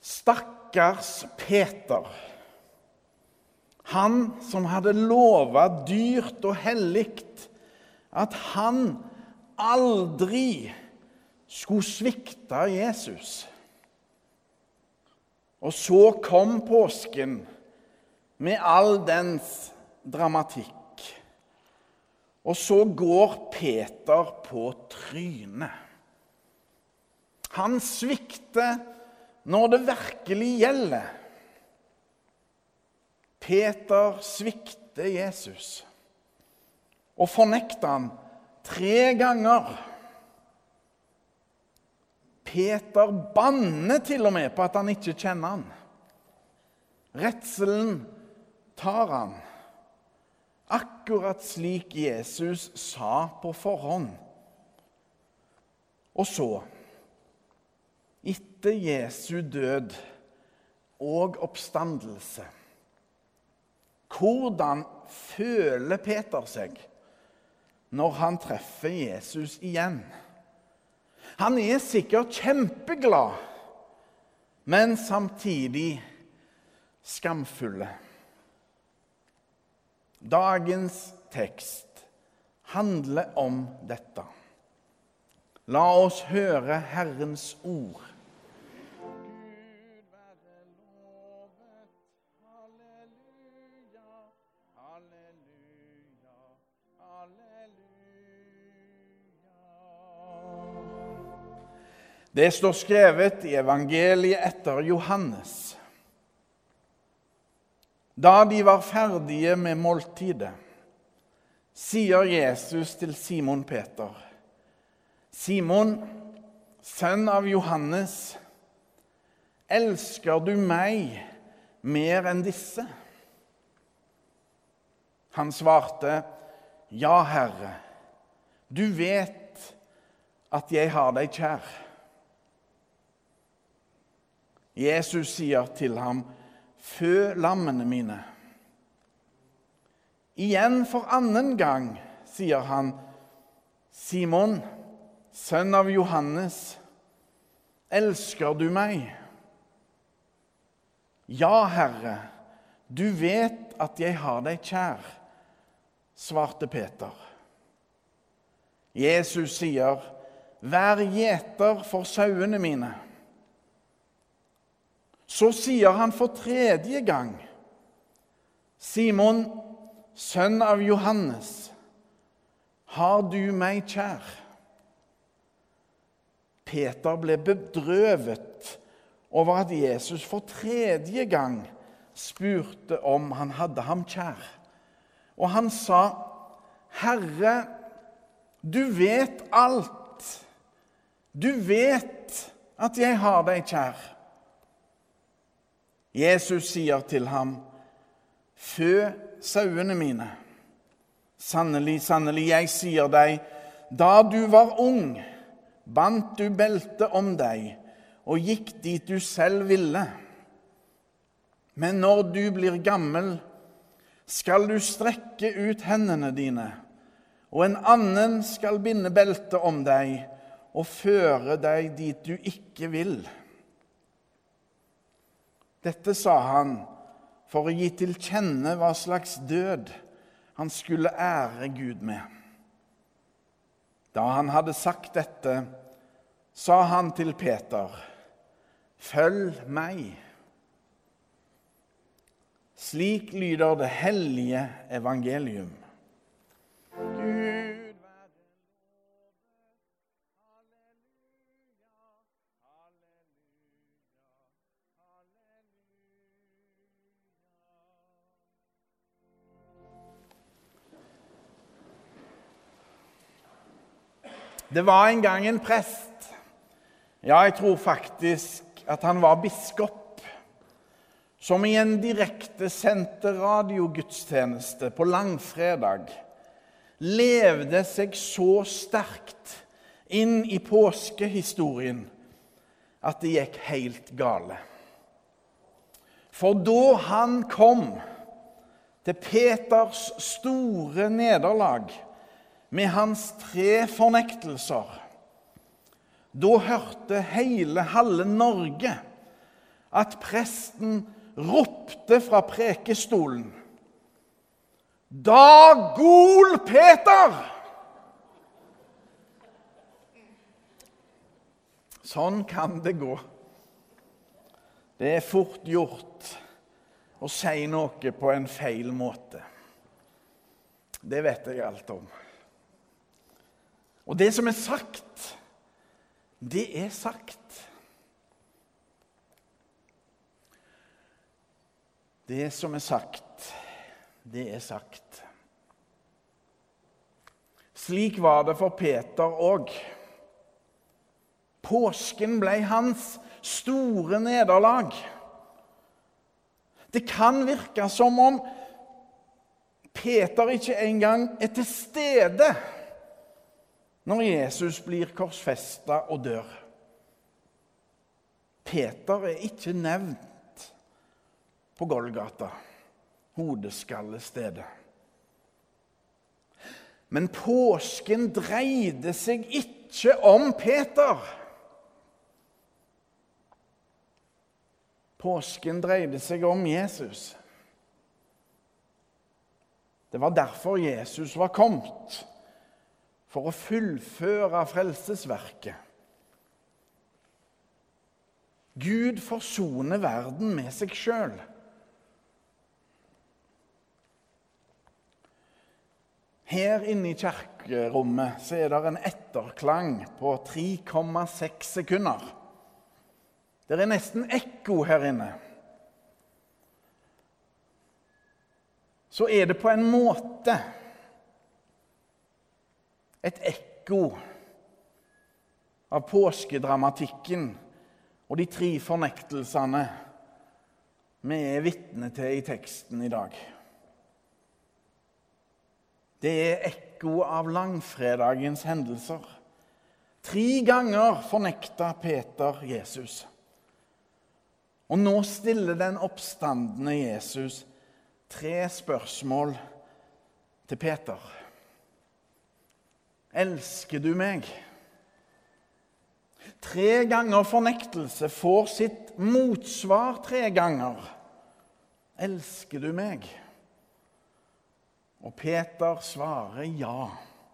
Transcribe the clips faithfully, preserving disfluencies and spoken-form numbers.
Stakkars Peter, han som hadde lovet dyrt og helligt at han aldri skulle svikte Jesus. Og så kom påsken med all dens dramatikk. Og så går Peter på trynet. Han svikter når det virkelig gjelder. Peter svikter Jesus og fornekter han tre ganger. Peter banner til og med på at han ikke kjenner han. Redselen tar han, akkurat slik Jesus sa på forhånd. Og så, etter Jesu død og oppstandelse, hvordan føler Peter seg når han treffer Jesus igjen? Han er sikkert kjempeglad, men samtidig skamfulle. Dagens tekst handler om dette. La oss høre Herrens ord. Det står skrevet i evangeliet etter Johannes. Da de var ferdige med måltidet, sier Jesus til Simon Peter: Simon, sønn av Johannes, elsker du meg mer enn disse? Han svarte: Ja, Herre, du vet at jeg har deg kjær. Jesus sier til ham: Fø lammene mine. Igjen for annen gang sier han: Simon, sønn av Johannes, elsker du meg? Ja, Herre, du vet at jeg har deg kjær, svarte Peter. Jesus sier: Vær gjeter for sauene mine. Så sier han for tredje gang: Simon, sønn av Johannes, har du meg kjær? Peter ble bedrøvet over at Jesus for tredje gang spurte om han hadde ham kjær. Og han sa: Herre, du vet alt. Du vet at jeg har deg kjær. Jesus sier til ham: Fø sauene mine. Sannelig, sannelig, jeg sier deg, da du var ung, bandt du belte om deg og gikk dit du selv ville. Men når du blir gammel, skal du strekke ut hendene dine, og en annen skal binde belte om deg og føre deg dit du ikke vil. Dette sa han for å gi til kjenne hva slags død han skulle ære Gud med. Da han hadde sagt dette, sa han til Peter: Følg meg. Slik lyder det hellige evangelium. Gud være Det var en gang en prest, ja, jeg tror faktisk at han var biskop, som i en direkte sendte radiogudstjeneste på langfredag levde seg så sterkt inn i påskehistorien at det gikk helt gale. For da han kom til Peters store nederlag med hans tre fornektelser, da hørte hele halve Norge at presten ropte fra prekestolen: «Da gol Peter!» Sånn kan det gå. Det er fort gjort å si noe på en feil måte. Det vet jeg alt om. Og det som er sagt, det er sagt. Det som er sagt, det er sagt. Slik var det for Peter også. Påsken ble hans store nederlag. Det kan virke som om Peter ikke engang er til stede når Jesus blir korsfestet og dør. Peter er ikke nevnt på Golgata, hodeskallestedet. Men påsken dreide seg ikke om Peter. Påsken dreide seg om Jesus. Det var derfor Jesus var kommet, for å fullføre frelsesverket. Gud forsoner verden med seg selv. Her inne i kirkerommet så er det en etterklang på tre komma seks sekunder. Det er nesten ekko her inne. Så er det på en måte et ekko av påskedramatikken og de tre fornektelsene vi er vitne til i teksten i dag. Det er ekko av langfredagens hendelser. Tre ganger fornekta Peter Jesus. Og nå stiller den oppstandende Jesus tre spørsmål til Peter. Elsker du meg? Tre ganger fornektelse får sitt motsvar tre ganger. Elsker du meg? Og Peter svarer ja.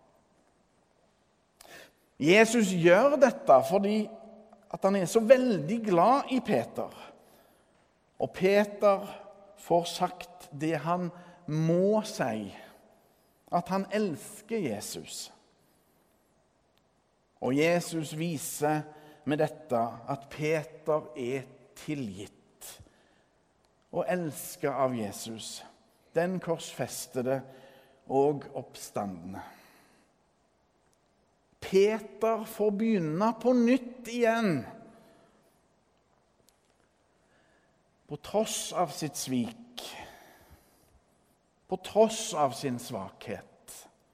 Jesus gjør dette fordi at han er så veldig glad i Peter. Og Peter får sagt det han må si, at han elsker Jesus. Og Jesus viser med dette at Peter er tilgitt og elsket av Jesus, den korsfestede og oppstandende. Peter får begynne på nytt igjen, på tross av sitt svik, på tross av sin svakhet.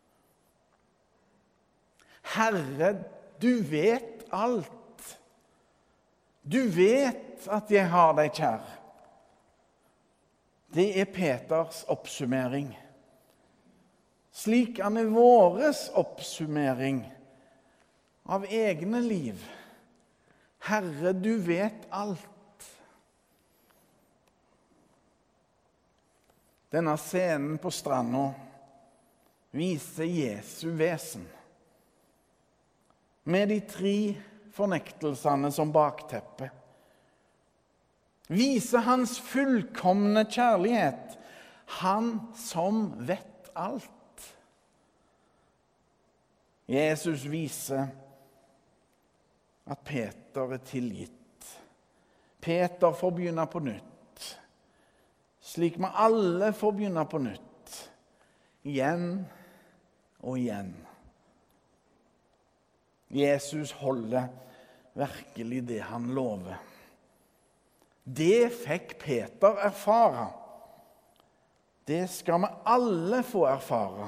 Herre, du vet alt. Du vet at jeg har deg kjær. Det er Peters oppsummering. Slik han er våres oppsummering av egne liv. Herre, du vet alt. Denne scenen på stranda viser Jesu vesen. Med de tre fornektelsene som bakteppe. Viser hans fullkomne kjærlighet. Han som vet alt. Jesus viser at Peter er tilgitt. Peter får begynne på nytt. Slik vi alle får begynne på nytt. Igjen og igjen. Jesus holder virkelig det han lover. Det fikk Peter erfare. Det skal vi alle få erfare.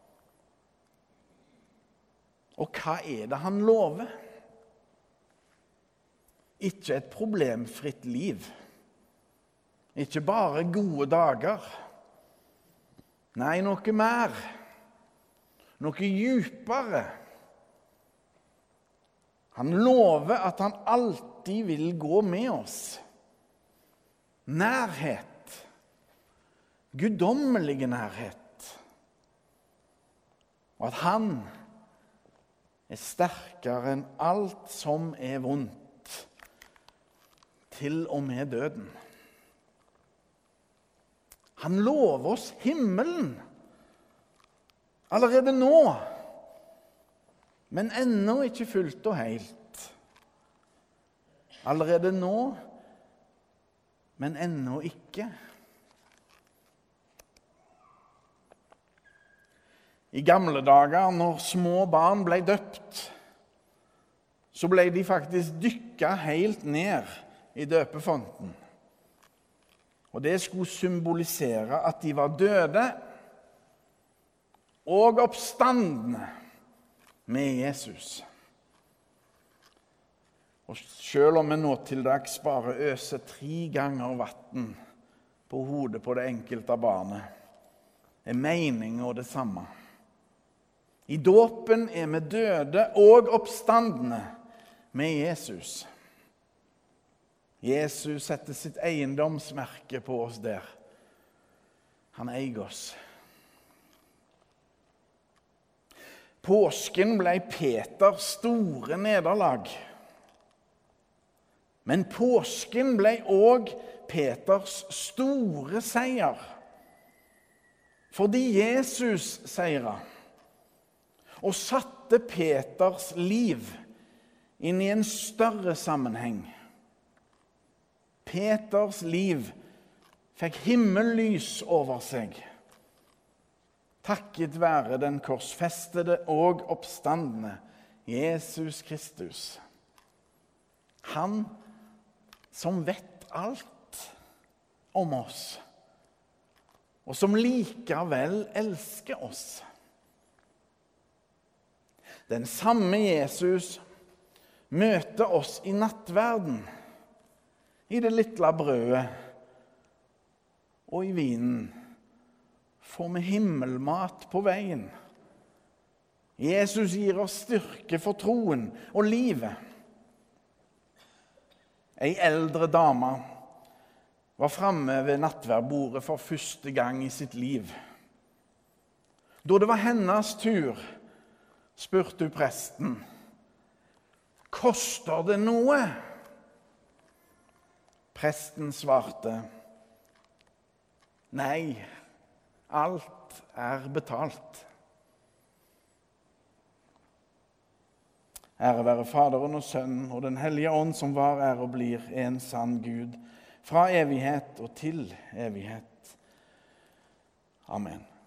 Og hva er det han lover? Ikke et problemfritt liv. Ikke bare gode dager. Nei, noe mer. Noe djupere. Han lover at han alltid vil gå med oss. nærhet, guddommelige nærhet, og at han er sterkere enn alt som er vondt, til og med døden. Han lover oss himmelen allerede nå, men ennå ikke fullt og helt. Allerede nå, men ennå ikke. I gamle dager, når små barn ble døpt, så ble de faktisk dykket helt ned i døpefonten. Og det skulle symbolisere at de var døde og oppstandne med Jesus. Og selv om vi nå til dags bare øser tre ganger vatten på hodet på det enkelte barnet, er meningen det samme. I dåpen er vi døde og oppstandne med Jesus. Jesus setter sitt eiendomsmerke på oss der. Han eier oss. Påsken ble Peters store nederlag. Men påsken ble også Peters store seier. Fordi Jesus seiret og satte Peters liv inn i en større sammenheng. Peters liv fikk himmellys over seg, takket være den korsfestede og oppstandne Jesus Kristus. Han som vet alt om oss, og som likevel elsker oss. Den samme Jesus møter oss i nattverden, i det lille brødet og i vinen. Får vi himmelmat på veien. Jesus gir oss styrke for troen og livet. En eldre dame var fremme ved nattverdbordet for første gang i sitt liv. Da det var hennes tur, spurte hun presten, «Koster det noe?» Presten svarte, «Nei, alt er betalt.» Ære være Faderen og Sønnen og den hellige ånd som var, er og blir en sann Gud, fra evighet og til evighet. Amen.